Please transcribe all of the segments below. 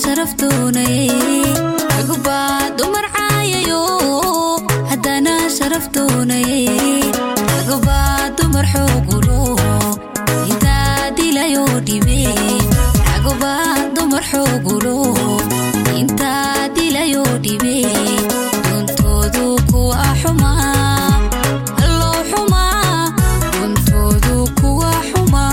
شرفتوني عقبا دمر عايو هدانا شرفتوني عقبا دمر حقولو انتا ديلايو ديبي عقبا دمر حقولو انتا ديلايو ديبي دونتودو كوا حما اللو حما دونتودو كوا حما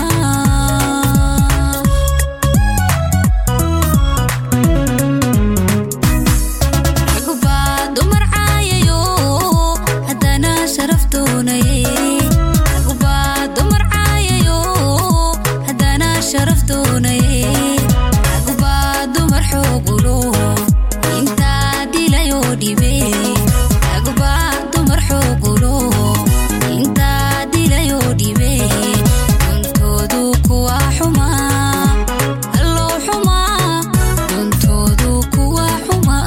عقبا دمر عايو هدانا شرفتوني عقبا دمر عايو هدانا شرفتوني عقبا دمر حقولو انتا ديلايو ديبي عقبا دمر حقولو انتا ديلايو ديبي دونتودو كوا حما اللو حما دونتودو كوا حما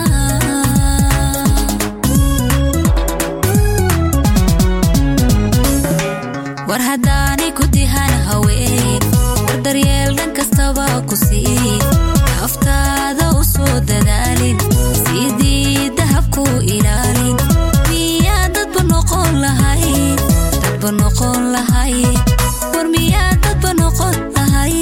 war hadaani ku dihan haween war daryeel dhan kastaba ku sii aftaada u soo dadaalin sidii dahabku ilaalin miyaa dadba noqon lahay war miyaa dadba noqon lahay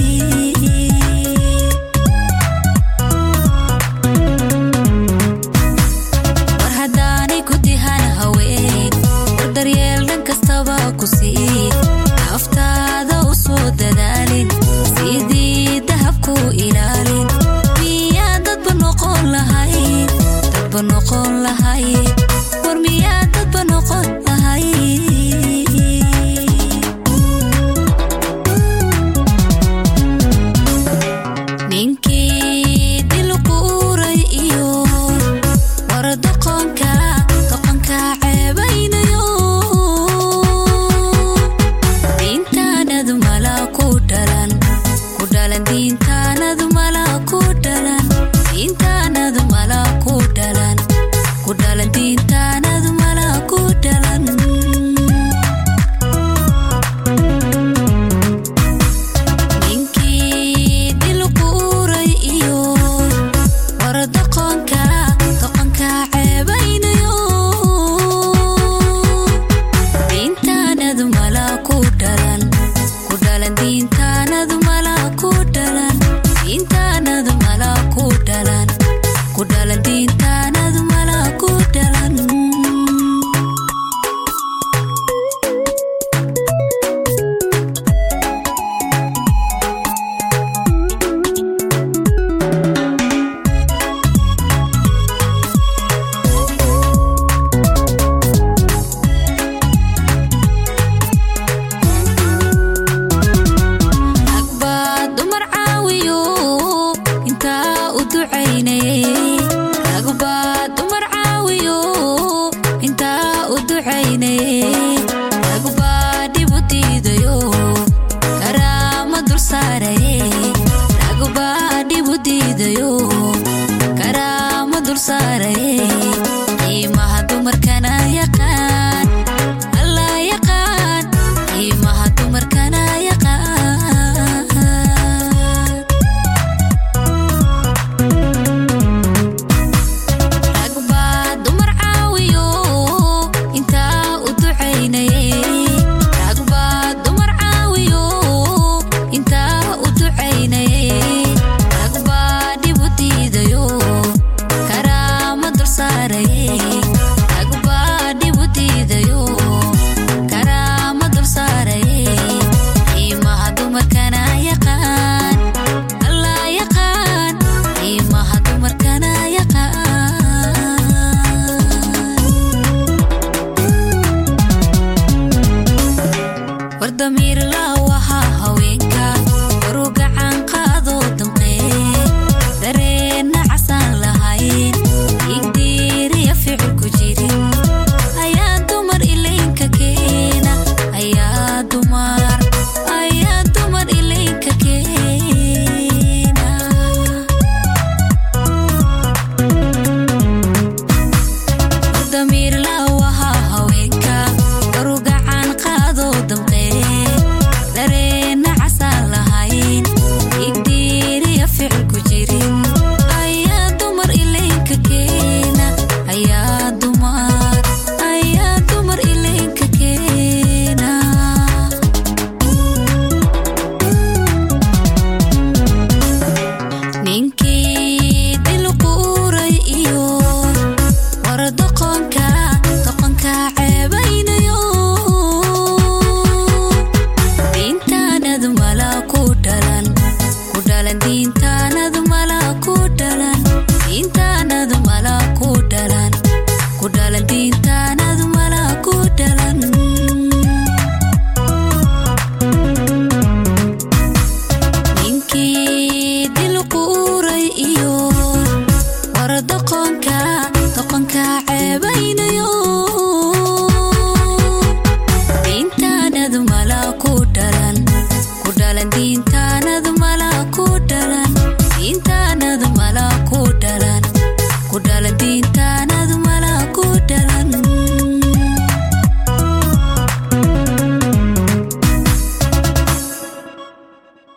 war hadaani ku dihan haween war daryeel dhan kastaba ku sii aftaada u soo dadaalin sidii dahabku ilaalin miyaa dadba noqon lahay war miyaa dadba noqon lahay ninkii dil quuray iyo war doqonka ceebaynayo diintaanadu mala ku dhalan diintaanadu mala ku dhalan diintaanadu mala ku dhalan diintaanadu mala ku dhalan ninkii dil quuray iyo war doqonka ceebaynayo diintaanadu mala ku dhalan diintaanadu mala ku dhalan diintaanadu mala ku dhalan diintaanadu mala ku dhalan عقبا دمر عاويو انتا ودعيني عقبا دمر عاويو انتا ودعيني عقبا ديبوديديو كرامة دول ساري عقبا ديبوديديو كرامة دول ساري قيمها دمر كان يقان الله يقان قيمها دمر كان يقان intaanadu mala ku dhalan ku dhalan diin